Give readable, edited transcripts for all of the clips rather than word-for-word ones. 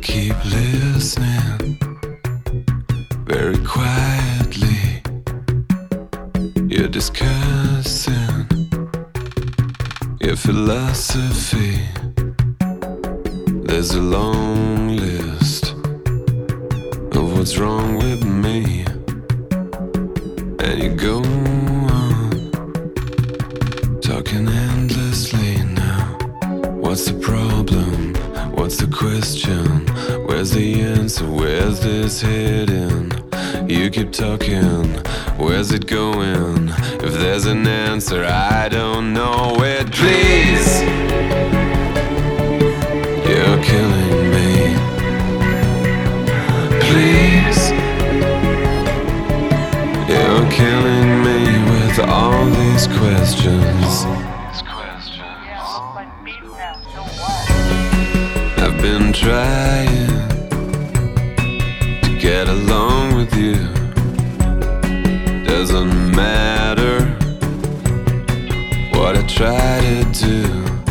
keep listening very quietly. You're discussing your philosophy. There's a long list of what's wrong with me, and you go on talking endlessly now. What's the problem? What's the question? Where's the answer? Where's this heading? You keep talking, where's it going? If there's an answer, I don't know it. Please, you're killing me. Please, you're killing me with all these questions. I've been trying to get along with you. Doesn't matter what I try to do.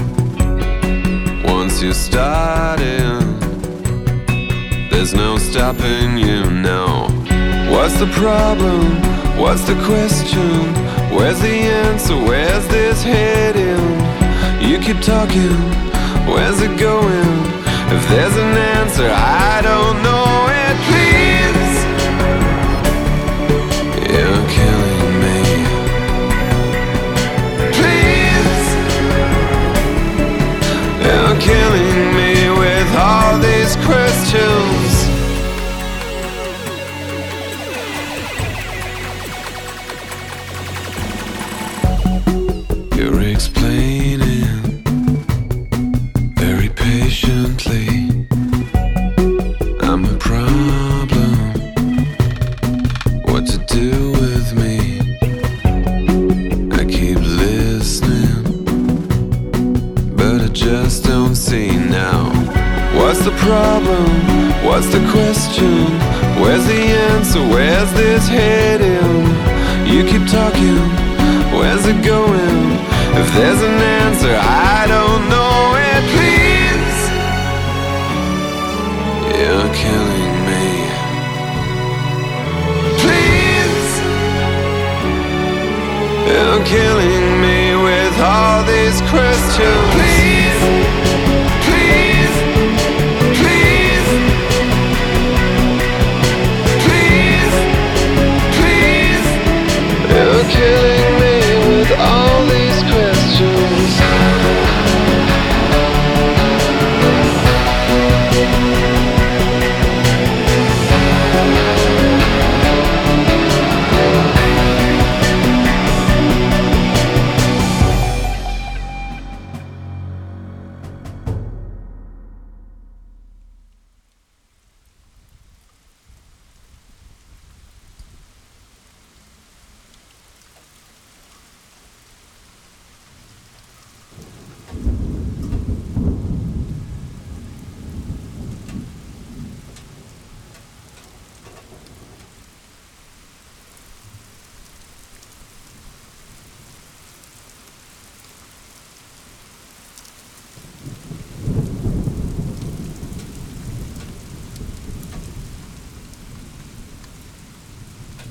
Once you're starting, there's no stopping you now. What's the problem? What's the question? Where's the answer? Where's this heading? You keep talking, where's it going? If there's an answer, I don't know it. Please, you're killing me. Please, you're killing me with all these questions. You're explaining very patiently I'm a problem, what to do with me. I keep listening, but I just don't see now. What's the problem? What's the question? Where's the answer? Where's this heading? You keep talking, where's it going? If there's an answer, I don't know it. Please, you're killing me. Please, you're killing me with all these questions.